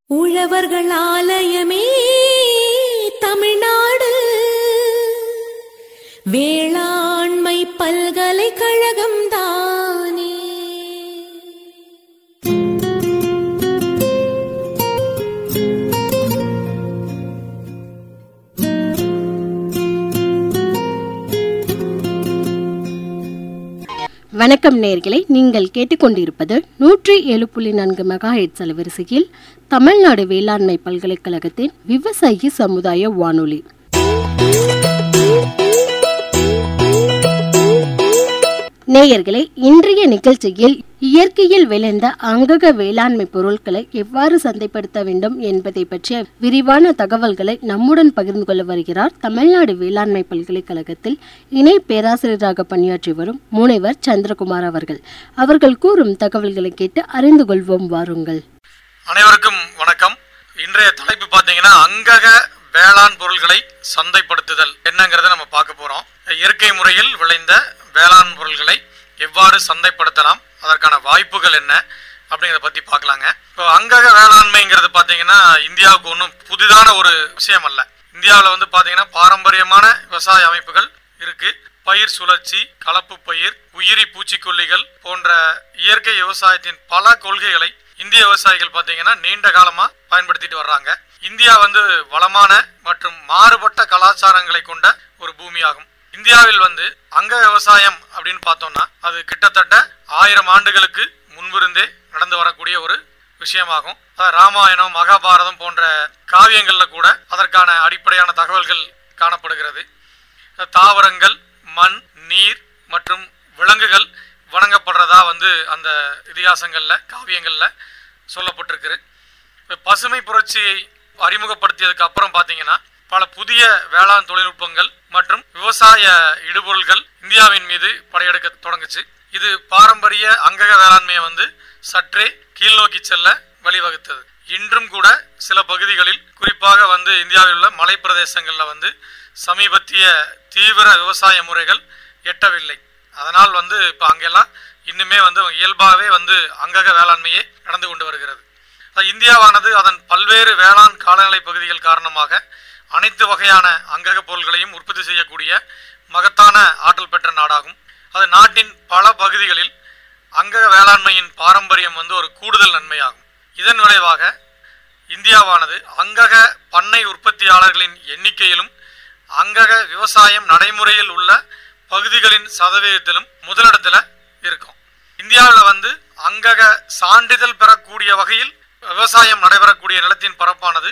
உழவர்கள் ஆலயமே தமிழ்நாடு வேளாண்மை பல்கலைக்கழகம் தானே. வணக்கம் நேயர்களே, நீங்கள் கேட்டுக்கொண்டிருப்பது 107.4 மெகாஹெர்ட்ஸ் அலைவரிசையில் தமிழ்நாடு வேளாண்மை பல்கலைக்கழகத்தின் விவசாயி சமுதாய வானொலி. நேயர்களே, இன்றைய நிகழ்ச்சியில் இயற்கையில் விளைந்த அங்கக வேளாண்மை பொருட்களை எவ்வாறு சந்தைப்படுத்த வேண்டும் என்பதை பற்றிய விரிவான தகவல்களை நம்முடன் பகிர்ந்து கொள்ள வருகிறார் தமிழ்நாடு வேளாண்மை பல்கலைக்கழகத்தில் இணை பேராசிரியராக பணியாற்றி வரும் முனைவர் சந்திரகுமார் அவர்கள். அவர்கள் கூறும் தகவல்களை கேட்டு அறிந்து கொள்வோம், வாருங்கள். அனைவருக்கும் வணக்கம். இன்றைய தலைப்பு பார்த்தீங்கன்னா அங்கக வேளாண் பொருள்களை சந்தைப்படுத்துதல் என்னங்கிறத நம்ம பார்க்க போறோம். இயற்கை முறையில் விளைந்த வேளாண் பொருள்களை எவ்வாறு சந்தைப்படுத்தலாம், அதற்கான வாய்ப்புகள் என்ன அப்படிங்கிறத பற்றி பார்க்கலாங்க. இப்போ அங்கக வேளாண்மைங்கிறது பார்த்தீங்கன்னா இந்தியாவுக்கு ஒன்றும் புதிதான ஒரு விஷயம் அல்ல. இந்தியாவில் பார்த்தீங்கன்னா பாரம்பரியமான விவசாய அமைப்புகள் இருக்கு. பயிர் சுழற்சி, கலப்பு பயிர், உயிரி பூச்சிக்கொல்லிகள் போன்ற இயற்கை விவசாயத்தின் பல கொள்கைகளை இந்திய விவசாயிகள் பார்த்தீங்கன்னா நீண்ட காலமா பயன்படுத்திட்டு வர்றாங்க. இந்தியா வளமான மற்றும் மாறுபட்ட கலாச்சாரங்களை கொண்ட ஒரு பூமியாகும். இந்தியாவில் அங்க விவசாயம் அப்படின்னு பார்த்தோம்னா அது கிட்டத்தட்ட 1000 ஆண்டுகளுக்கு முன்பிருந்தே நடந்து வரக்கூடிய ஒரு விஷயமாகும். ராமாயணம், மகாபாரதம் போன்ற காவியங்கள்ல கூட அதற்கான அடிப்படையான தகவல்கள் காணப்படுகிறது. தாவரங்கள், மண், நீர் மற்றும் விலங்குகள் வணங்கப்படுறதா அந்த இதிகாசங்கள்ல, காவியங்கள்ல சொல்லப்பட்டிருக்கு. பசுமை புரட்சியை அறிமுகப்படுத்தியதுக்கு அப்புறம் பார்த்தீங்கன்னா பல புதிய வேளாண் தொழில்நுட்பங்கள் மற்றும் விவசாய இடுபொருள்கள் இந்தியாவின் மீது படையெடுக்க தொடங்குச்சு. இது பாரம்பரிய அங்கக வேளாண்மையை சற்றே கீழ்நோக்கி செல்ல வழிவகுத்தது. இன்றும் கூட சில பகுதிகளில், குறிப்பாக இந்தியாவில் உள்ள மலை பிரதேசங்கள்ல சமீபத்திய தீவிர விவசாய முறைகள் எட்டவில்லை. அதனால் இப்போ அங்கெல்லாம் இன்னுமே இயல்பாகவே அங்கக வேளாண்மையே நடந்து கொண்டு வருகிறது. இந்தியாவானது அதன் பல்வேறு வேளாண் காலநிலை பகுதிகள் காரணமாக அனைத்து வகையான அங்கக பொருள்களையும் உற்பத்தி செய்யக்கூடிய மகத்தான ஆற்றல் பெற்ற நாடாகும். அது நாட்டின் பல பகுதிகளில் அங்கக வேளாண்மையின் பாரம்பரியம் ஒரு கூடுதல் நன்மையாகும். இதன் விளைவாக இந்தியாவானது அங்கக பண்ணை உற்பத்தியாளர்களின் எண்ணிக்கையிலும் அங்கக விவசாயம் நடைமுறையில் உள்ள பகுதிகளின் சதவீதத்திலும் முதலிடத்துல இருக்கும். இந்தியாவில் அங்கக சான்றிதழ் பெறக்கூடிய வகையில் விவசாயம் நடைபெறக்கூடிய நிலத்தின் பரப்பானது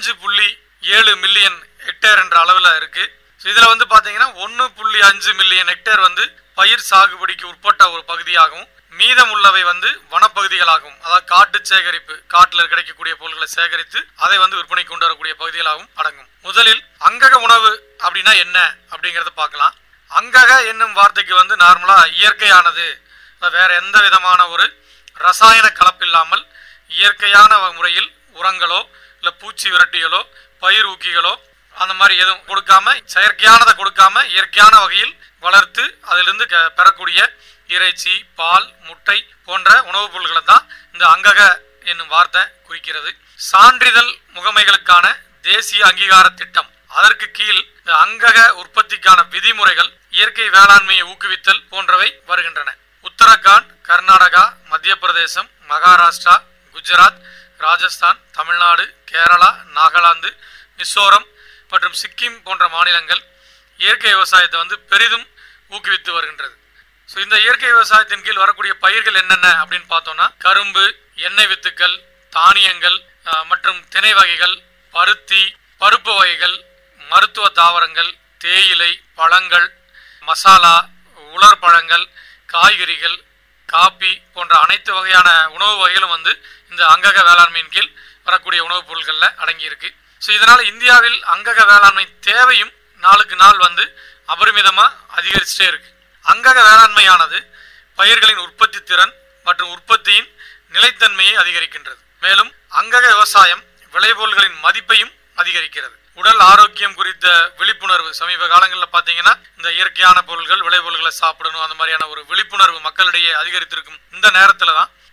5.7 மில்லியன் ஹெக்டேர் என்ற அளவில் இருக்கு. இதுல பாத்தீங்கன்னா 1.5 மில்லியன் ஹெக்டேர் பயிர் சாகுபடிக்கு உட்பட்ட ஒரு பகுதியாகவும், மீதம் உள்ளவை வனப்பகுதிகளாகவும், அதாவது காட்டு சேகரிப்பு, காட்டுல கிடைக்கக்கூடிய பொருட்களை சேகரித்து அதை விற்பனை கொண்டு வரக்கூடிய பகுதிகளாகவும் அடங்கும். முதலில் அங்கக உணவு அப்படின்னா என்ன அப்படிங்கறத பார்க்கலாம். அங்கக என்னும் வார்த்தைக்கு நார்மலா இயற்கையானது, வேற எந்த விதமான ஒரு ரசாயன கலப்பில்லாமல் இயற்கையான முறையில் உரங்களோ இல்ல பூச்சி விரட்டிகளோ பயிர் ஊக்கிகளோ அந்த மாதிரி எதுவும் கொடுக்காம, செயற்கையானதை கொடுக்காம இயற்கையான வகையில் வளர்த்து அதிலிருந்து பெறக்கூடிய இறைச்சி, பால், முட்டை போன்ற உணவுப் பொருட்களை தான் இந்த அங்கக என்னும் வார்த்தை குறிக்கிறது. சான்றிதழ் முகமைகளுக்கான தேசிய அங்கீகார திட்டம், அதற்கு கீழ் இந்த அங்கக உற்பத்திக்கான விதிமுறைகள், இயற்கை வேளாண்மையை ஊக்குவித்தல் போன்றவை வருகின்றன. உத்தரகாண்ட், கர்நாடகா, மத்திய பிரதேசம், மகாராஷ்டிரா, குஜராத், ராஜஸ்தான், தமிழ்நாடு, கேரளா, நாகாலாந்து, மிசோரம் மற்றும் சிக்கிம் போன்ற மாநிலங்கள் இயற்கை விவசாயத்தை பெரிதும் ஊக்குவித்து வருகின்றது. ஸோ இந்த இயற்கை விவசாயத்தின் கீழ் வரக்கூடிய பயிர்கள் என்னென்ன அப்படின்னு பார்த்தோம்னா கரும்பு, எண்ணெய் வித்துக்கள், தானியங்கள் மற்றும் திணை வகைகள், பருத்தி, பருப்பு வகைகள், மருத்துவ தாவரங்கள், தேயிலை, பழங்கள், மசாலா, உலர் பழங்கள், காய்கறிகள், காபி போன்ற அனைத்து வகையான உணவு வகைகளும் இந்த அங்கக வேளாண்மையின் கீழ் வரக்கூடிய உணவுப் பொருட்கள்ல அடங்கி இருக்கு. ஸோ இதனால இந்தியாவில் அங்கக வேளாண்மை தேவையும் நாளுக்கு நாள் அபரிமிதமா அதிகரிச்சுட்டே இருக்கு. அங்கக வேளாண்மையானது பயிர்களின் உற்பத்தி திறன் மற்றும் உற்பத்தியின் நிலைத்தன்மையை அதிகரிக்கின்றது. மேலும் அங்கக விவசாயம் விளைபொருள்களின் மதிப்பையும் அதிகரிக்கிறது. உடல் ஆரோக்கியம் குறித்த விழிப்புணர்வு சமீப காலங்களில் பார்த்தீங்கன்னா இந்த இயற்கையான பொருள்கள், விளைபொருள்களை சாப்பிடணும், அந்த மாதிரியான ஒரு விழிப்புணர்வு மக்களிடையே அதிகரித்திருக்கும் இந்த நேரத்தில் தான்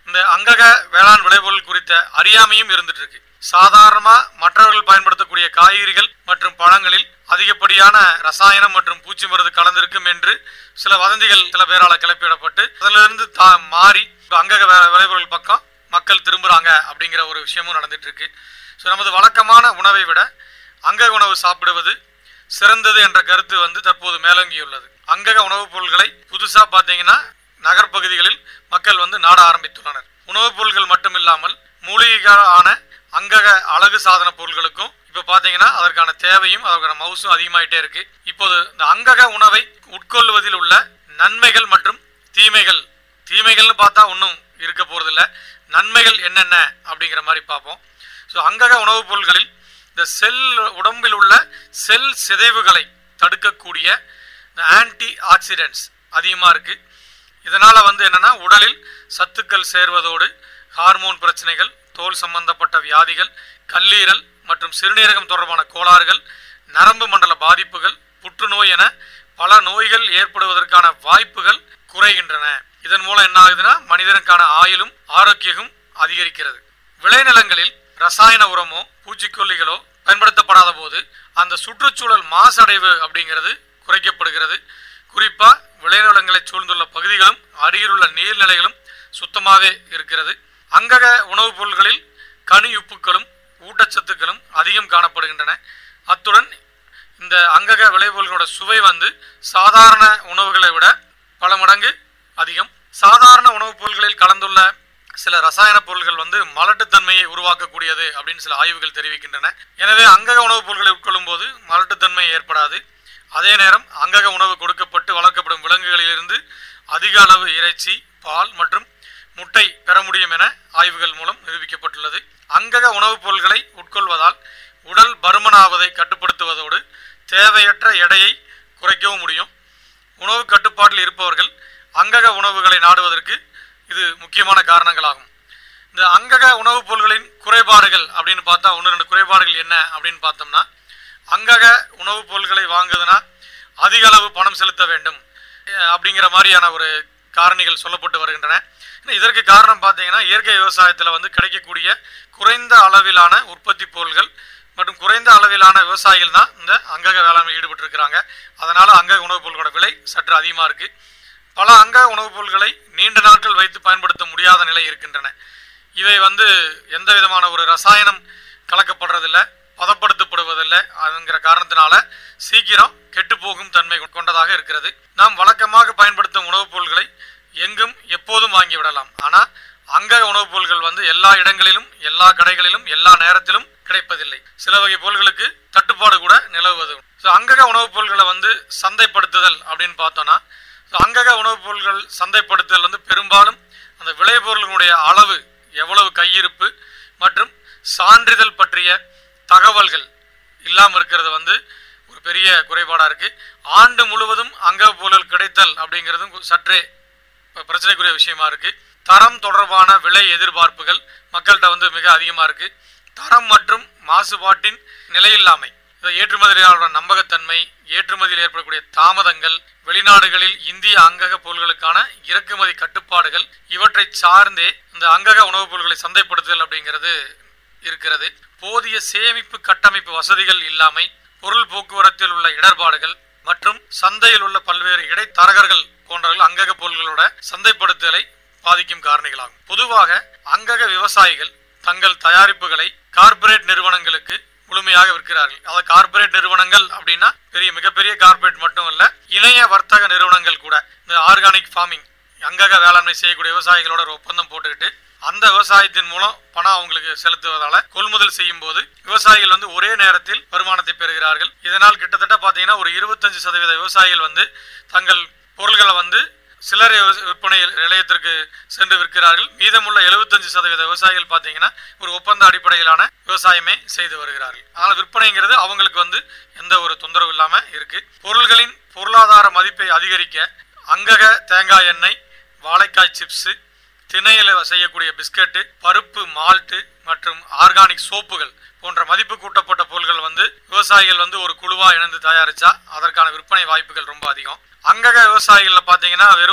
இந்த அங்கக வேளாண் விளைபொருள் குறித்த அறியாமையும் இருந்துட்டு இருக்கு. சாதாரணமா மற்றவர்கள் பயன்படுத்தக்கூடிய காய்கறிகள் மற்றும் பழங்களில் அதிகப்படியான ரசாயனம் மற்றும் பூச்சி மருந்து கலந்திருக்கும் என்று சில வதந்திகள் சில பேரால கிளப்பிவிடப்பட்டு அதிலிருந்து மாறி அங்கக விளைபொருள் பக்கம் மக்கள் திரும்புறாங்க அப்படிங்கிற ஒரு விஷயமும் நடந்துட்டு இருக்கு. ஸோ நமது வழக்கமான உணவை விட அங்கக உணவு சாப்பிடுவது சிறந்தது என்ற கருத்து வந்து தற்போது மேலோங்கியுள்ளது. அங்கக உணவுப் பொருட்களை புதுசா பார்த்தீங்கன்னா நகர்ப்பகுதிகளில் மக்கள் வந்து நாட ஆரம்பித்துள்ளனர். உணவுப் பொருட்கள் மட்டும் இல்லாமல் மூலிகைகளான அங்கக அழகு சாதன பொருட்களுக்கும் இப்ப பாத்தீங்கன்னா அதற்கான தேவையும் அதற்கான மவுசும் அதிகமாயிட்டே இருக்கு. இப்போது இந்த அங்கக உணவை உட்கொள்வதில் உள்ள நன்மைகள் மற்றும் தீமைகள்னு பார்த்தா ஒன்றும் இருக்க போறதில்ல, நன்மைகள் என்னென்ன அப்படிங்கிற மாதிரி பார்ப்போம். ஸோ அங்கக உணவுப் பொருட்களில் இந்த உடம்பில் உள்ள செல் சிதைவுகளை தடுக்கக்கூடிய ஆன்டி ஆக்சிடென்ட்ஸ் அதிகமா இருக்கு. இதனால வந்து என்னன்னா உடலில் சத்துக்கள் சேர்வதோடு ஹார்மோன் பிரச்சனைகள், தோல் சம்பந்தப்பட்ட வியாதிகள், கல்லீரல் மற்றும் சிறுநீரகம் தொடர்பான கோளாறுகள், நரம்பு மண்டல பாதிப்புகள், புற்றுநோய் என பல நோய்கள் ஏற்படுவதற்கான வாய்ப்புகள் குறைகின்றன. இதன் மூலம் என்ன ஆகுதுன்னா மனிதனுக்கான ஆயுளும் ஆரோக்கியமும் அதிகரிக்கிறது. விளைநிலங்களில் ரசாயன உரமோ பூச்சிக்கொல்லிகளோ பயன்படுத்தப்படாத போது அந்த சுற்றுச்சூழல் மாசடைவு அப்படிங்கிறது குறைக்கப்படுகிறது. குறிப்பா விளைநிலங்களை சூழ்ந்துள்ள பகுதிகளும் அருகிலுள்ள நீர்நிலைகளும் சுத்தமாக இருக்கிறது. அங்கக உணவுப் பொருட்களில் கனி உப்புக்களும் ஊட்டச்சத்துக்களும் அதிகம் காணப்படுகின்றன. அத்துடன் இந்த அங்கக விளைபொருள்களோட சுவை வந்து சாதாரண உணவுகளை விட பல மடங்கு அதிகம். சாதாரண உணவுப் பொருட்களில் கலந்துள்ள சில ரசாயன பொருட்கள் வந்து மலட்டுத்தன்மையை உருவாக்கக்கூடியது அப்படின்னு சில ஆய்வுகள் தெரிவிக்கின்றன. எனவே அங்கக உணவுப் பொருட்களை உட்கொள்ளும் போது மலட்டுத்தன்மை ஏற்படாது. அதே நேரம் அங்கக உணவு கொடுக்கப்பட்டு வளர்க்கப்படும் விலங்குகளிலிருந்து அதிக அளவு இறைச்சி, பால் மற்றும் முட்டை பெற முடியும் என ஆய்வுகள் மூலம் நிரூபிக்கப்பட்டுள்ளது. அங்கக உணவுப் பொருட்களை உட்கொள்வதால் உடல் பருமனாவதை கட்டுப்படுத்துவதோடு தேவையற்ற எடையை குறைக்கவும் முடியும். உணவு கட்டுப்பாட்டில் இருப்பவர்கள் அங்கக உணவுகளை நாடுவதற்கு இது முக்கியமான காரணங்களாகும். இந்த அங்கக உணவுப் பொருட்களின் குறைபாடுகள் அப்படின்னு பார்த்தா 1-2 குறைபாடுகள் என்ன அப்படின்னு பார்த்தோம்னா, அங்கக உணவுப் பொருட்களை வாங்குதுன்னா அதிக அளவு பணம் செலுத்த வேண்டும் அப்படிங்கிற மாதிரியான ஒரு காரணிகள் சொல்லப்பட்டு வருகின்றன. இதற்கு காரணம் பார்த்தீங்கன்னா இயற்கை விவசாயத்தில் வந்து கிடைக்கக்கூடிய குறைந்த அளவிலான உற்பத்தி பொருட்கள் மற்றும் குறைந்த அளவிலான விவசாயிகள் தான் இந்த அங்கக வேளாண்மை ஈடுபட்டு இருக்கிறாங்க. அதனால அங்கக உணவுப் பொருட்களோட விலை சற்று அதிகமாக இருக்கு. பல அங்கக உணவுப் பொருட்களை நீண்ட நாட்கள் வைத்து பயன்படுத்த முடியாத நிலை இருக்கின்றன. இவை வந்து எந்த விதமான ஒரு ரசாயனம் கலக்கப்படுறதில்லை, பதப்படுத்தப்படுவதில்லை. அதுங்கிற காரணத்தினால சீக்கிரம் கெட்டுப்போகும் தன்மை கொண்டதாக இருக்கிறது. நாம் வழக்கமாக பயன்படுத்தும் உணவுப் பொருட்களை எங்கும் எப்போதும் வாங்கிவிடலாம். ஆனால் அங்கக உணவுப் பொருட்கள் வந்து எல்லா இடங்களிலும், எல்லா கடைகளிலும், எல்லா நேரத்திலும் கிடைப்பதில்லை. சில வகை பொருட்களுக்கு தட்டுப்பாடு கூட நிலவுவது. அங்கக உணவுப் பொருட்களை வந்து சந்தைப்படுத்துதல் அப்படின்னு பார்த்தோம்னா, அங்கக உணவுப் பொருட்கள் சந்தைப்படுத்துதல் வந்து பெரும்பாலும் அந்த விளைபொருளுடைய அளவு, எவ்வளவு கையிருப்பு மற்றும் சான்றிதழ் பற்றிய தகவல்கள் இல்லாமல் இருக்கிறது வந்து ஒரு பெரிய குறைபாடாக இருக்கு. ஆண்டு முழுவதும் அங்கக பொருட்கள் கிடைத்தல் அப்படிங்கிறதும் சற்றே பிரச்சனைக்குரிய விஷயமா இருக்கு. தரம் தொடர்பான விலை எதிர்பார்ப்புகள் மக்கள்கிட்ட வந்து மிக அதிகமாக இருக்கு. தரம் மற்றும் மாசுபாட்டின் நிலையில்லாமை, ஏற்றுமதியாளரோட நம்பகத்தன்மை, ஏற்றுமதியில் ஏற்படக்கூடிய தாமதங்கள், வெளிநாடுகளில் இந்திய அங்கக பொருட்களுக்கான இறக்குமதி கட்டுப்பாடுகள், இவற்றை சார்ந்தே இந்த அங்கக உணவுப் பொருட்களை சந்தைப்படுத்துதல் அப்படிங்கிறது இருக்கிறது. போதிய சேமிப்பு கட்டமைப்பு வசதிகள் இல்லாமை, பொருள் போக்குவரத்தில் உள்ள இடர்பாடுகள் மற்றும் சந்தையில் உள்ள பல்வேறு இடைத்தரகர்கள் போன்றவர்கள் அங்கக பொருட்களோட சந்தைப்படுத்துதலை பாதிக்கும் காரணிகளாகும். பொதுவாக அங்கக விவசாயிகள் தங்கள் தயாரிப்புகளை கார்ப்பரேட் நிறுவனங்களுக்கு முழுமையாக விற்கிறார்கள். அதாவது கார்ப்பரேட் நிறுவனங்கள் அப்படின்னா மிகப்பெரிய கார்ப்பரேட் மட்டும் இல்ல, இணைய வர்த்தக நிறுவனங்கள் கூட இந்த ஆர்கானிக் ஃபார்மிங் அங்கக வேளாண்மை செய்யக்கூடிய விவசாயிகளோட ஒரு ஒப்பந்தம் போட்டுக்கிட்டு அந்த விவசாயத்தின் மூலம் பணம் அவங்களுக்கு செலுத்துவதால கொள்முதல் செய்யும் போது விவசாயிகள் வந்து ஒரே நேரத்தில் வருமானத்தை பெறுகிறார்கள். இதனால் கிட்டத்தட்ட பாத்தீங்கன்னா ஒரு 25% விவசாயிகள் வந்து தங்கள் பொருள்களை வந்து சில்லறை விற்பனை நிலையத்திற்கு சென்று விற்கிறார்கள். மீதமுள்ள 75% விவசாயிகள் பார்த்தீங்கன்னா ஒரு ஒப்பந்த அடிப்படையிலான விவசாயமே செய்து வருகிறார்கள். ஆனால் விற்பனைங்கிறது அவங்களுக்கு வந்து எந்த ஒரு தொந்தரவு இல்லாம இருக்கு. பொருள்களின் பொருளாதார மதிப்பை அதிகரிக்க அங்கக தேங்காய் எண்ணெய், வாழைக்காய் சிப்ஸ், திணையில செய்யக்கூடிய பிஸ்கட்டு, பருப்பு மால்ட்டு மற்றும் ஆர்கானிக் சோப்புகள் போன்ற மதிப்பு கூட்டப்பட்ட பொருட்கள் வந்து விவசாயிகள் வந்து ஒரு குழுவா இணைந்து தயாரிச்சா அதற்கான விற்பனை வாய்ப்புகள் ரொம்ப அதிகம். அங்கக விவசாயிகள்ல பாத்தீங்கன்னா வெறும்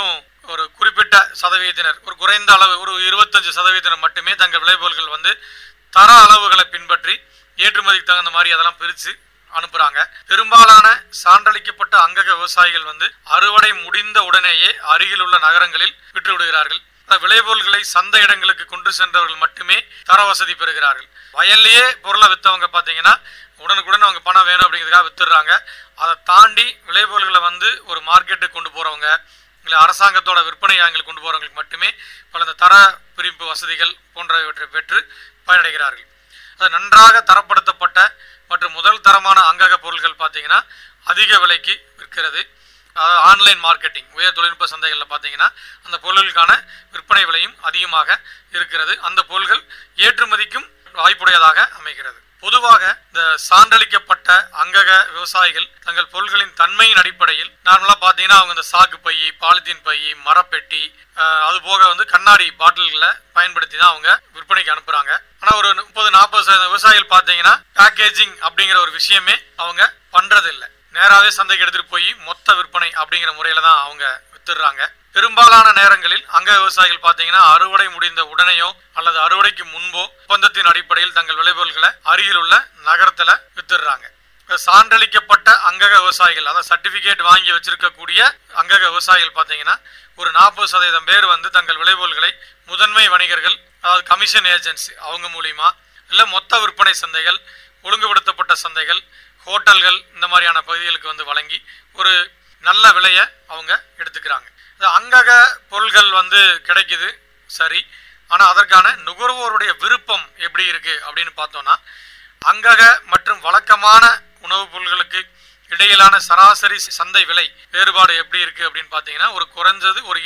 ஒரு குறிப்பிட்ட சதவீதத்தினர், ஒரு குறைந்த அளவு, ஒரு 25% மட்டுமே தங்கள் விளைபொருட்கள் வந்து தர அளவுகளை பின்பற்றி ஏற்றுமதிக்கு தகுந்த மாதிரி அதெல்லாம் பிரித்து அனுப்புறாங்க. பெரும்பாலான சான்றளிக்கப்பட்ட அங்கக விவசாயிகள் வந்து அறுவடை முடிந்த உடனேயே அருகில் உள்ள நகரங்களில் விற்று விடுகிறார்கள். விளைபொருள்களை சந்தை இடங்களுக்கு கொண்டு சென்றவர்கள் மட்டுமே தர வசதி பெறுகிறார்கள். வயல்லையே பொருளை விற்றவங்க பார்த்தீங்கன்னா உடனுக்குடன் அவங்க பணம் வேணும் அப்படிங்கிறதுக்காக வித்துடுறாங்க. அதை தாண்டி விளைபொருள்களை வந்து ஒரு மார்க்கெட்டுக்கு கொண்டு போகிறவங்க, இல்லை அரசாங்கத்தோட விற்பனை ஆங்கில் கொண்டு போகிறவங்களுக்கு மட்டுமே பல இந்த தர பிரிப்பு வசதிகள் போன்றவற்றை பெற்று பயனடைகிறார்கள். அது நன்றாக தரப்படுத்தப்பட்ட மற்றும் முதல் தரமான அங்கக பொருட்கள் பார்த்தீங்கன்னா அதிக விலைக்கு விற்கிறது. அதாவது ஆன்லைன் மார்க்கெட்டிங், உயர் தொழில்நுட்ப சந்தைகளில் பார்த்தீங்கன்னா அந்த பொருட்களுக்கான விற்பனை விலையும் அதிகமாக இருக்கிறது. அந்த பொருட்கள் ஏற்றுமதிக்கும் வாய்ப்புடையதாக அமைகிறது. பொதுவாக இந்த சான்றளிக்கப்பட்ட அங்கக விவசாயிகள் தங்கள் பொருட்களின் தன்மையின் அடிப்படையில் நார்மலாக பார்த்தீங்கன்னா அவங்க இந்த சாக்கு பை, பாலித்தீன் பை, மரப்பெட்டி, அது போக வந்து கண்ணாடி பாட்டில்களை பயன்படுத்தி தான் அவங்க விற்பனைக்கு அனுப்புறாங்க. ஆனால் ஒரு 30-40% விவசாயிகள் பார்த்தீங்கன்னா பேக்கேஜிங் அப்படிங்கிற ஒரு விஷயமே அவங்க பண்றதில்லை. நேராகவே சந்தைக்கு எடுத்துட்டு போய் மொத்த விற்பனை அப்படிங்கிற முறையில தான் அவங்க வித்துடுறாங்க. பெரும்பாலான நேரங்களில் அங்க விவசாயிகள் பார்த்தீங்கன்னா அறுவடை முடிந்த உடனேயோ அல்லது அறுவடைக்கு முன்போ ஒப்பந்தத்தின் அடிப்படையில் தங்கள் விளைபொருட்களை அருகில் உள்ள நகரத்துல வித்துடுறாங்க. சான்றளிக்கப்பட்ட அங்கக விவசாயிகள், அதாவது சர்டிபிகேட் வாங்கி வச்சிருக்கக்கூடிய அங்கக விவசாயிகள் பார்த்தீங்கன்னா ஒரு 40% பேர் வந்து தங்கள் விளைபொருட்களை முதன்மை வணிகர்கள், அதாவது கமிஷன் ஏஜென்சி அவங்க மூலியமா, இல்லை மொத்த விற்பனை சந்தைகள், ஒழுங்குபடுத்தப்பட்ட சந்தைகள், ஹோட்டல்கள் இந்த மாதிரியான பகுதிகளுக்கு வந்து வழங்கி ஒரு நல்ல விலையை அவங்க எடுத்துக்கிறாங்க. அங்கக பொருள்கள் வந்து கிடைக்குது சரி, ஆனால் அதற்கான நுகர்வோருடைய விருப்பம் எப்படி இருக்கு அப்படின்னு பார்த்தோம்னா, அங்கக மற்றும் வழக்கமான உணவுப் பொருள்களுக்கு இடையிலான சராசரி சந்தை விலை வேறுபாடு எப்படி இருக்கு அப்படின்னு பார்த்தீங்கன்னா ஒரு குறைஞ்சது ஒரு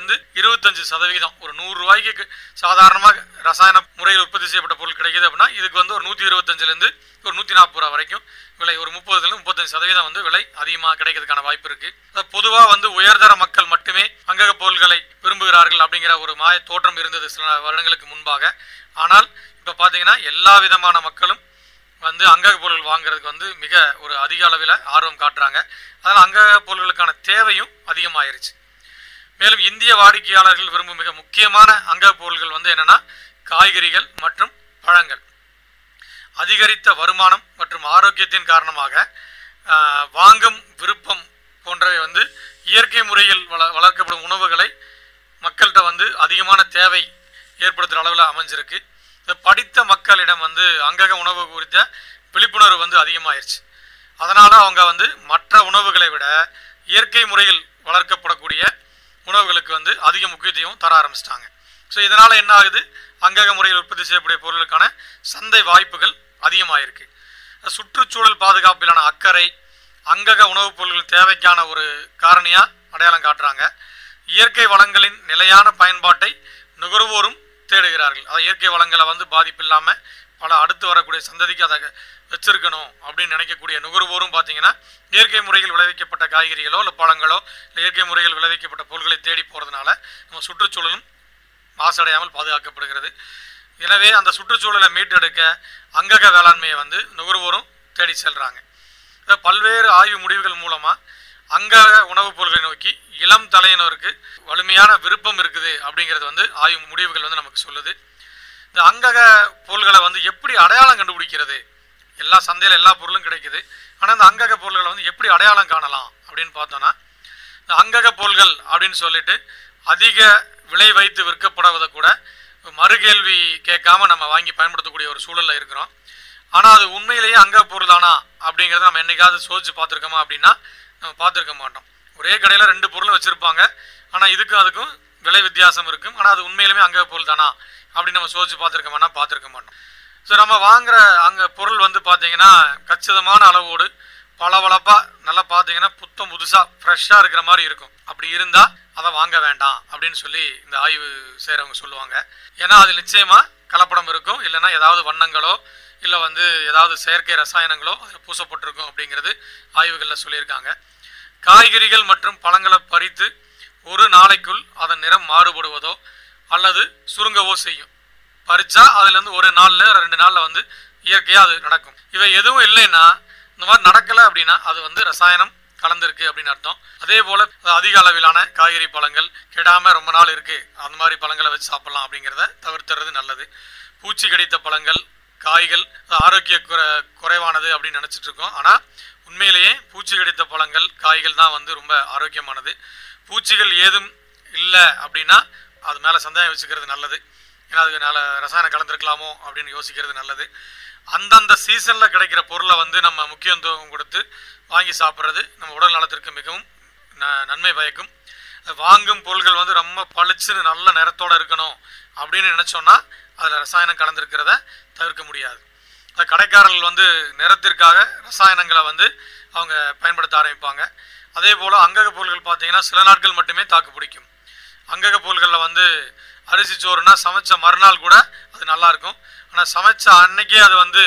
20-25%. ஒரு 100 ரூபாய்க்கு சாதாரணமாக ரசாயன முறையில் உற்பத்தி செய்யப்பட்ட பொருள் கிடைக்குது அப்படின்னா இதுக்கு வந்து ஒரு 125 ஒரு 140 ரூபா வரைக்கும் விலை, ஒரு 30-35% வந்து விலை அதிகமாக கிடைக்கிறதுக்கான வாய்ப்பு இருக்கு. பொதுவாக வந்து உயர்தர மக்கள் மட்டுமே அங்கக பொருள்களை விரும்புகிறார்கள் அப்படிங்கிற ஒரு மாய தோற்றம் இருந்தது சில வருடங்களுக்கு முன்பாக. ஆனால் இப்போ பார்த்தீங்கன்னா எல்லா விதமான மக்களும் வந்து அங்கக பொருட்கள் வாங்குறதுக்கு வந்து மிக ஒரு அதிக அளவில் ஆர்வம் காட்டுறாங்க. அதனால் அங்கக பொருட்களுக்கான தேவையும் அதிகமாயிருச்சு. மேலும் இந்திய வாடிக்கையாளர்கள் விரும்பும் மிக முக்கியமான அங்கக பொருட்கள் வந்து என்னன்னா காய்கறிகள் மற்றும் பழங்கள். அதிகரித்த வருமானம் மற்றும் ஆரோக்கியத்தின் காரணமாக வாங்கும் விருப்பம் போன்றவை வந்து இயற்கை முறையில் வளர்க்கப்படும் உணவுகளை மக்கள்கிட்ட வந்து அதிகமான தேவை ஏற்படுத்துகிற அளவில் அமைஞ்சிருக்கு. படித்த மக்களிடம் வந்து அங்கக உணவு குறித்த விழிப்புணர்வு வந்து அதிகமாயிருச்சு. அதனால அவங்க வந்து மற்ற உணவுகளை விட இயற்கை முறையில் வளர்க்கப்படக்கூடிய உணவுகளுக்கு வந்து அதிக முக்கியத்துவம் தர ஆரம்பிச்சிட்டாங்க. ஸோ இதனால என்ன ஆகுது, அங்கக முறையில் உற்பத்தி செய்யக்கூடிய பொருளுக்கான சந்தை வாய்ப்புகள் அதிகமாயிருக்கு. சுற்றுச்சூழல் பாதுகாப்பிலான அக்கறை அங்கக உணவுப் பொருட்கள் தேவைக்கான ஒரு காரணியா அடையாளம் காட்டுறாங்க. இயற்கை வளங்களின் நிலையான பயன்பாட்டை நுகர்வோரும் தேடுகிறார்கள். அதை இயற்கை வளங்களை வந்து பாதிப்பு இல்லாமல் பல அடுத்து வரக்கூடிய சந்ததிக்கு அதை வச்சிருக்கணும் அப்படின்னு நினைக்கக்கூடிய நுகர்வோரும் பார்த்தீங்கன்னா இயற்கை முறையில் விளைவிக்கப்பட்ட காய்கறிகளோ இல்லை பழங்களோ இல்லை இயற்கை முறையில் விளைவிக்கப்பட்ட பொருட்களை தேடி போகிறதுனால நம்ம சுற்றுச்சூழலும் மாசடையாமல் பாதுகாக்கப்படுகிறது. எனவே அந்த சுற்றுச்சூழலை மீட்டெடுக்க அங்கக வேளாண்மையை வந்து நுகர்வோரும் தேடி செல்றாங்க. பல்வேறு ஆய்வு முடிவுகள் மூலமாக அங்கக உணவுப் பொருட்களை நோக்கி இளம் தலையினருக்கு வலிமையான விருப்பம் இருக்குது அப்படிங்கிறது வந்து ஆய்வு முடிவுகள் வந்து நமக்கு சொல்லுது. இந்த அங்கக பொருள்களை வந்து எப்படி அடையாளம் கண்டுபிடிக்கிறது? எல்லா சந்தையில் எல்லா பொருளும் கிடைக்குது, ஆனால் இந்த அங்கக பொருள்களை வந்து எப்படி அடையாளம் காணலாம் அப்படின்னு பார்த்தோன்னா, இந்த அங்கக பொருள்கள் அப்படின்னு சொல்லிட்டு அதிக விலை வைத்து விற்கப்படுவதை கூட மறுகேள்வி கேட்காம நம்ம வாங்கி பயன்படுத்தக்கூடிய ஒரு சூழலில் இருக்கிறோம். ஆனால் அது உண்மையிலேயே அங்கக பொருள் தானா அப்படிங்கிறத நம்ம என்னைக்காவது சோதிச்சு பார்த்துருக்கோமா அப்படின்னா நம்ம பார்த்துருக்க மாட்டோம். ஒரே கடையில் 2 பொருளும் வச்சுருப்பாங்க, ஆனால் இதுக்கும் அதுக்கும் விலை வித்தியாசம் இருக்கும். ஆனால் அது உண்மையிலுமே அங்கக பொருள் தானா அப்படின்னு நம்ம சோதிச்சு பார்த்துருக்க மாட்டோம். ஸோ நம்ம வாங்குற அங்கே பொருள் வந்து பார்த்தீங்கன்னா கச்சிதமான அளவோடு பளபளப்பாக நல்லா பார்த்தீங்கன்னா புத்தம் புதுசாக ஃப்ரெஷ்ஷாக இருக்கிற மாதிரி இருக்கும். அப்படி இருந்தால் அதை வாங்க வேண்டாம் அப்படின்னு சொல்லி இந்த ஆய்வு செய்கிறவங்க சொல்லுவாங்க. ஏன்னா அதில் நிச்சயமாக கலப்படம் இருக்கும், இல்லைன்னா ஏதாவது வண்ணங்களோ இல்லை வந்து ஏதாவது செயற்கை ரசாயனங்களோ அதில் பூசப்பட்டிருக்கும் அப்படிங்கிறது ஆய்வுகளில் சொல்லியிருக்காங்க. காய்கறிகள் மற்றும் பழங்களை பறித்து ஒரு நாளைக்குள் அதன் நிறம் மாறுபடுவதோ அல்லது சுருங்கவோ செய்யும். பறிச்சா அதுலேருந்து ஒரு நாளில் 2 நாளில் வந்து இயற்கையாக அது நடக்கும். இவை எதுவும் இல்லைன்னா, இந்த மாதிரி நடக்கலை அப்படின்னா அது வந்து ரசாயனம் கலந்துருக்கு அப்படின்னு அர்த்தம். அதே போல அதிக அளவிலான காய்கறி பழங்கள் கெடாம ரொம்ப நாள் இருக்கு அந்த மாதிரி பழங்களை வச்சு சாப்பிடலாம் அப்படிங்கிறத தவிர்த்துறது நல்லது. பூச்சி கடித்த பழங்கள் காய்கள் ஆரோக்கிய குறைவானது அப்படின்னு நினைச்சிட்டு இருக்கோம். ஆனா உண்மையிலேயே பூச்சி கடித்த பழங்கள் காய்கள் தான் வந்து ரொம்ப ஆரோக்கியமானது. பூச்சிகள் ஏதும் இல்லை அப்படின்னா அது மேல சந்தேகம் வச்சுக்கிறது நல்லது. ஏன்னா அதுக்கு நல்ல ரசாயனம் கலந்துருக்கலாமோ அப்படின்னு யோசிக்கிறது நல்லது. அந்தந்த சீசன்ல கிடைக்கிற பொருளை வந்து நம்ம முக்கியத்துவம் கொடுத்து வாங்கி சாப்பிட்றது நம்ம உடல் நலத்திற்கு மிகவும் நன்மை பயக்கும். வாங்கும் பொருள்கள் வந்து ரொம்ப பளிச்சுன்னு நல்ல நிறத்தோட இருக்கணும் அப்படின்னு நினைச்சோம்னா அதில் ரசாயனம் கலந்துருக்கிறத தவிர்க்க முடியாது. கடைக்காரர்கள் வந்து நிறத்திற்காக ரசாயனங்களை வந்து அவங்க பயன்படுத்த ஆரம்பிப்பாங்க. அதே போல் அங்கக பொருள்கள் பார்த்தீங்கன்னா சில நாட்கள் மட்டுமே தாக்கு பிடிக்கும். அங்கக பொருள்களில் வந்து அரிசி சோறுனா சமைச்ச மறுநாள் கூட அது நல்லாயிருக்கும். ஆனால் சமைச்ச அன்னைக்கே அது வந்து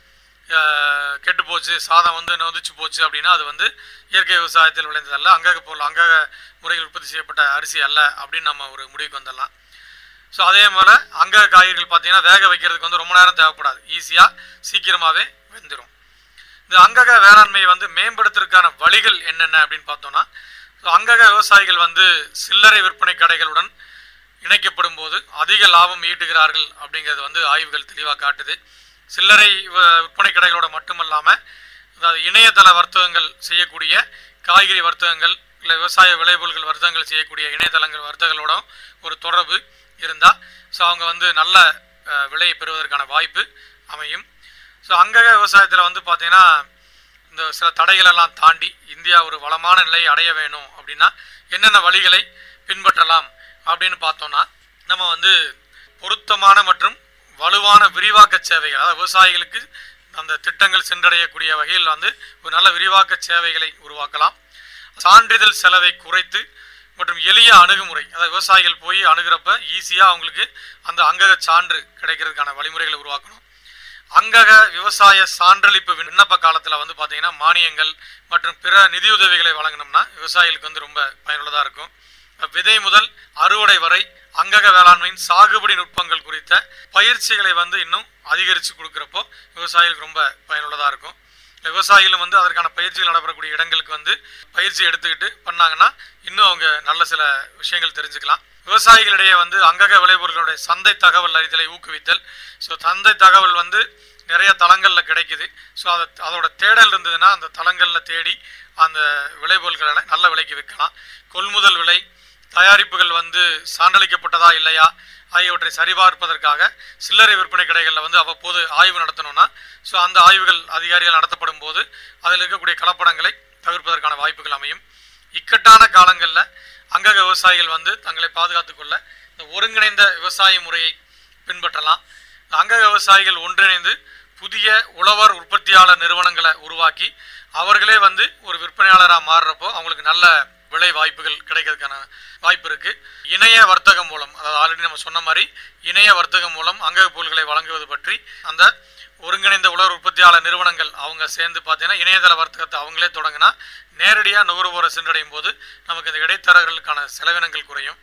கெட்டு போச்சு, சாதம் வந்து நொதிச்சு போச்சு அப்படின்னா அது வந்து இயற்கை விவசாயத்தில் விளைந்ததல்ல, அங்கக பொருள் அங்கக முறையில் உற்பத்தி செய்யப்பட்ட அரிசி அல்ல அப்படின்னு நம்ம ஒரு முடிவுக்கு வந்துடலாம். ஸோ அதே போல் அங்கக காய்கறிகள் பார்த்தீங்கன்னா வேக வைக்கிறதுக்கு வந்து ரொம்ப நேரம் தேவைப்படாது, ஈஸியாக சீக்கிரமாகவே வெந்துடும். இந்த அங்கக வேளாண்மையை வந்து மேம்படுத்துறதுக்கான வழிகள் என்னென்ன அப்படின்னு பார்த்தோம்னா, அங்கக விவசாயிகள் வந்து சில்லறை விற்பனை கடைகளுடன் இணைக்கப்படும் போது அதிக லாபம் ஈட்டுகிறார்கள் அப்படிங்கிறது வந்து ஆய்வுகள் தெளிவாக காட்டுது. சில்லறை விற்பனை கடைகளோட மட்டுமல்லாமல் அதாவது இணையதள வர்த்தகங்கள் செய்யக்கூடிய காய்கறி வர்த்தகங்கள் இல்லை விவசாய விளைபொருட்கள் வர்த்தகங்கள் செய்யக்கூடிய இணையதளங்கள் வர்த்தகங்களோட ஒரு தொடர்பு இருந்தால் ஸோ அவங்க வந்து நல்ல விலையை பெறுவதற்கான வாய்ப்பு அமையும். ஸோ அங்கக விவசாயத்தில் வந்து பார்த்திங்கன்னா இந்த சில தடைகளெல்லாம் தாண்டி இந்தியா ஒரு வளமான நிலையை அடைய வேணும் அப்படின்னா என்னென்ன வழிகளை பின்பற்றலாம் அப்படின்னு பார்த்தோன்னா, நம்ம வந்து பொருத்தமான மற்றும் வலுவான விரிவாக்க சேவைகள், அதாவது விவசாயிகளுக்கு அந்த திட்டங்கள் சென்றடையக்கூடிய வகையில் வந்து ஒரு நல்ல விரிவாக்க சேவைகளை உருவாக்கலாம். சான்றிதழ் செலவை குறைத்து மற்றும் எளிய அணுகுமுறை, அதாவது விவசாயிகள் போய் அணுகிறப்ப ஈஸியாக அவங்களுக்கு அந்த அங்கக சான்று கிடைக்கிறதுக்கான வழிமுறைகளை உருவாக்கணும். அங்கக விவசாய சான்றளிப்பு விண்ணப்ப காலத்தில் வந்து பார்த்தீங்கன்னா மானியங்கள் மற்றும் பிற நிதியுதவிகளை வழங்கினோம்னா விவசாயிகளுக்கு வந்து ரொம்ப பயனுள்ளதாக இருக்கும். விதை முதல் அறுவடை வரை அங்கக வேளாண்மையின் சாகுபடி நுட்பங்கள் குறித்த பயிற்சிகளை வந்து இன்னும் அதிகரித்து கொடுக்குறப்போ விவசாயிகளுக்கு ரொம்ப பயனுள்ளதாக இருக்கும். விவசாயிகளும் வந்து அதற்கான பயிற்சிகள் நடைபெறக்கூடிய இடங்களுக்கு வந்து பயிற்சி எடுத்துக்கிட்டு பண்ணாங்கன்னா இன்னும் அவங்க நல்ல சில விஷயங்கள் தெரிஞ்சுக்கலாம். விவசாயிகளிடையே வந்து அங்கக விளைபொருட்களுடைய சந்தை தகவல் அறிதலை ஊக்குவித்தல். ஸோ சந்தை தகவல் வந்து நிறைய தளங்களில் கிடைக்குது. ஸோ அதோட தேடல் இருந்ததுன்னா அந்த தளங்களில் தேடி அந்த விளைபொருட்களை நல்ல விலைக்கு விற்கலாம். கொள்முதல் விலை, தயாரிப்புகள் வந்து சான்றளிக்கப்பட்டதா இல்லையா ஆகியவற்றை சரிபார்ப்பதற்காக சில்லறை விற்பனை கடைகளில் வந்து அவ்வப்போது ஆய்வு நடத்தணும்னா ஸோ அந்த ஆய்வுகள் அதிகாரிகள் நடத்தப்படும் போது அதில் இருக்கக்கூடிய கலப்படங்களை தவிர்ப்பதற்கான வாய்ப்புகள் அமையும். இக்கட்டான காலங்களில் அங்கக விவசாயிகள் வந்து தங்களை பாதுகாத்துக் கொள்ள இந்த ஒருங்கிணைந்த விவசாய முறையை பின்பற்றலாம். அங்கக விவசாயிகள் ஒன்றிணைந்து புதிய உழவர் உற்பத்தியாளர் நிறுவனங்களை உருவாக்கி அவர்களே வந்து ஒரு விற்பனையாளராக மாறுறப்போ அவங்களுக்கு நல்ல விலை வாய்ப்புகள் கிடைக்கிறதுக்கான வாய்ப்பு இருக்கு. இணைய வர்த்தகம் மூலம், அதாவது ஆல்ரெடி நம்ம சொன்ன மாதிரி இணைய வர்த்தகம் மூலம் அங்கக பொருட்களை வழங்குவது பற்றி அந்த ஒருங்கிணைந்த உழவர் உற்பத்தியாளர் நிறுவனங்கள் அவங்க சேர்ந்து பார்த்தீங்கன்னா இணையதள வர்த்தகத்தை அவங்களே தொடங்கினா நேரடியாக நுகர்வோரை சென்றடையும் போது நமக்கு இந்த இடைத்தரகர்களுக்கான செலவினங்கள் குறையும்.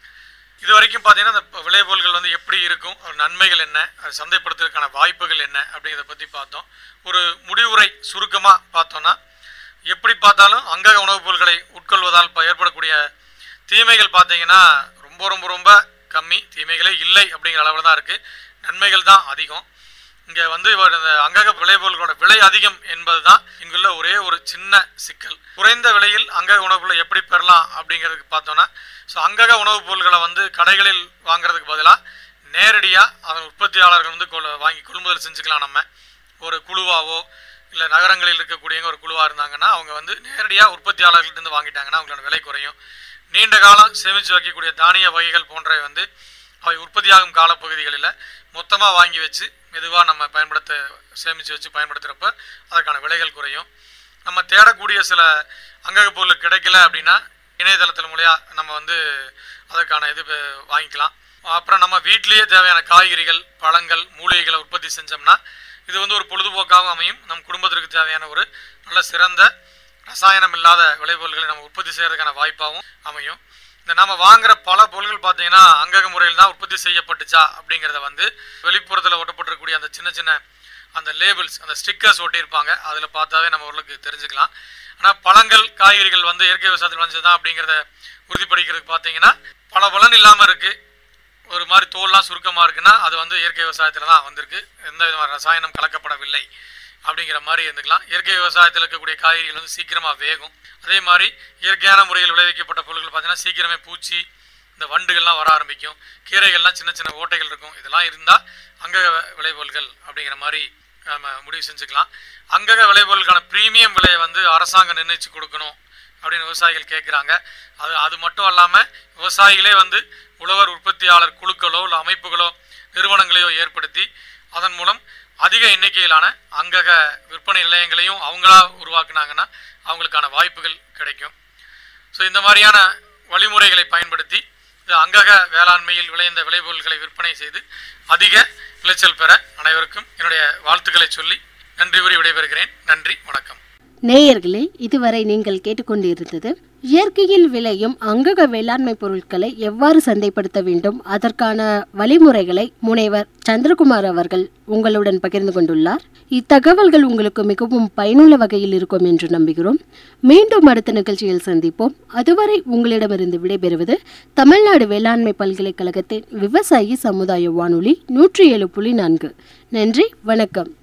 இது வரைக்கும் பார்த்தீங்கன்னா இந்த விளைபொருள்கள் வந்து எப்படி இருக்கும், நன்மைகள் என்ன, அது சந்தைப்படுத்துவதற்கான வாய்ப்புகள் என்ன அப்படிங்கிறத பற்றி பார்த்தோம். ஒரு முடிவுரை சுருக்கமாக பார்த்தோன்னா, எப்படி பார்த்தாலும் அங்கக உணவுப் பொருட்களை உட்கொள்வதால் ஏற்படக்கூடிய தீமைகள் பார்த்தீங்கன்னா ரொம்ப ரொம்ப ரொம்ப கம்மி, தீமைகளே இல்லை அப்படிங்கிற அளவில் தான் இருக்குது, நன்மைகள் தான் அதிகம். இங்கே வந்து இந்த அங்கக விளைபொருட்களோட விலை அதிகம் என்பது தான் இங்குள்ள ஒரே ஒரு சின்ன சிக்கல். குறைந்த விலையில் அங்கக உணவுப் பொருளை எப்படி பெறலாம் அப்படிங்கிறதுக்கு பார்த்தோன்னா, ஸோ அங்கக உணவுப் பொருட்களை வந்து கடைகளில் வாங்குறதுக்கு பதிலாக நேரடியாக அதன் உற்பத்தியாளர்கள் வந்து வாங்கி கொள்முதல் செஞ்சுக்கலாம். நம்ம ஒரு குழுவாவோ இல்லை நகரங்களில் இருக்கக்கூடியவங்க ஒரு குழுவாக இருந்தாங்கன்னா அவங்க வந்து நேரடியாக உற்பத்தியாளர்கள்ட்டேருந்து வாங்கிட்டாங்கன்னா அவங்களோட விலை குறையும். நீண்ட காலம் சேமித்து வைக்கக்கூடிய தானிய வகைகள் போன்றவை வந்து அவை உற்பத்தியாகும் காலப்பகுதிகளில் மொத்தமாக வாங்கி வச்சு மெதுவாக நம்ம சேமித்து வச்சு பயன்படுத்துகிறப்ப அதற்கான விலைகள் குறையும். நம்ம தேடக்கூடிய சில அங்கக பொருள் கிடைக்கல அப்படின்னா இணையதளத்தின் மூலியாக நம்ம வந்து அதற்கான இது வாங்கிக்கலாம். அப்புறம் நம்ம வீட்டிலேயே தேவையான காய்கறிகள், பழங்கள், மூலிகைகளை உற்பத்தி செஞ்சோம்னா இது வந்து ஒரு பொழுதுபோக்காகவும் அமையும். நம் குடும்பத்திற்கு தேவையான ஒரு நல்ல சிறந்த ரசாயனம் இல்லாத விளைபொருள்களை நம்ம உற்பத்தி செய்யறதுக்கான வாய்ப்பாகவும் அமையும். இந்த நம்ம வாங்குற பல பொருட்கள் பார்த்தீங்கன்னா அங்கக முறையில் தான் உற்பத்தி செய்யப்பட்டுச்சா அப்படிங்கிறத வந்து வெளிப்புறத்தில் ஒட்டப்பட்டிருக்கக்கூடிய அந்த சின்ன சின்ன அந்த லேபிள்ஸ், அந்த ஸ்டிக்கர்ஸ் ஒட்டியிருப்பாங்க, அதில் பார்த்தாவே நம்ம ஓரளவுக்கு தெரிஞ்சுக்கலாம். ஆனால் பழங்கள் காய்கறிகள் வந்து இயற்கை விவசாயத்தில் வந்துதான் அப்படிங்கிறத உறுதிப்படுத்திக்கிறதுக்கு பார்த்தீங்கன்னா பல பலன் இல்லாமல் இருக்குது, ஒரு மாதிரி தோல்லாம் சுருக்கமாக இருக்குன்னா அது வந்து இயற்கை விவசாயத்தில் தான் வந்திருக்கு, எந்த விதமான ரசாயனம் கலக்கப்படவில்லை அப்படிங்கிற மாதிரி இருந்துக்கலாம். இயற்கை விவசாயத்தில் இருக்கக்கூடிய காய்கறிகள் வந்து சீக்கிரமாக வேகும். அதே மாதிரி இயற்கையான முறையில் விளைவிக்கப்பட்ட பொருட்கள் பார்த்தீங்கன்னா சீக்கிரமே பூச்சி, இந்த வண்டுகள்லாம் வர ஆரம்பிக்கும், கீரைகள்லாம் சின்ன சின்ன ஓட்டைகள் இருக்கும். இதெல்லாம் இருந்தால் அங்கக விளைபொருள்கள் அப்படிங்கிற மாதிரி நம்ம முடிவு செஞ்சுக்கலாம். அங்கக விளைபொருளுக்கான ப்ரீமியம் விலையை வந்து அரசாங்கம் நிர்ணயித்து கொடுக்கணும் அப்படின்னு விவசாயிகள் கேட்குறாங்க. அது மட்டும் இல்லாமல் விவசாயிகளே வந்து உழவர் உற்பத்தியாளர் குழுக்களோ இல்லை அமைப்புகளோ நிறுவனங்களையோ ஏற்படுத்தி அதன் மூலம் அதிக எண்ணிக்கையிலான அங்கக விற்பனை நிலையங்களையும் அவங்களா உருவாக்குனாங்கன்னா அவங்களுக்கான வாய்ப்புகள் கிடைக்கும். ஸோ இந்த மாதிரியான வழிமுறைகளை பயன்படுத்தி அங்கக வேளாண்மையில் விளைந்த விளைபொருட்களை விற்பனை செய்து அதிக விளைச்சல் பெற அனைவருக்கும் என்னுடைய வாழ்த்துக்களை சொல்லி நன்றி கூறி விடைபெறுகிறேன். நன்றி, வணக்கம். நேயர்களே, இதுவரை நீங்கள் கேட்டுக்கொண்டிருந்தது இயற்கையில் விளையும் அங்கக வேளாண்மை பொருட்களை எவ்வாறு சந்தைப்படுத்த வேண்டும், அதற்கான வழிமுறைகளை முனைவர் சந்திரகுமார் அவர்கள் உங்களுடன் பகிர்ந்து கொண்டுள்ளார். இத்தகவல்கள் உங்களுக்கு மிகவும் பயனுள்ள வகையில் இருக்கும் என்று நம்புகிறோம். மீண்டும் அடுத்த நிகழ்ச்சியில் சந்திப்போம். அதுவரை உங்களிடமிருந்து விடைபெறுவது தமிழ்நாடு வேளாண்மை பல்கலைக்கழகத்தின் விவசாயி சமுதாய வானொலி 107.4. நன்றி, வணக்கம்.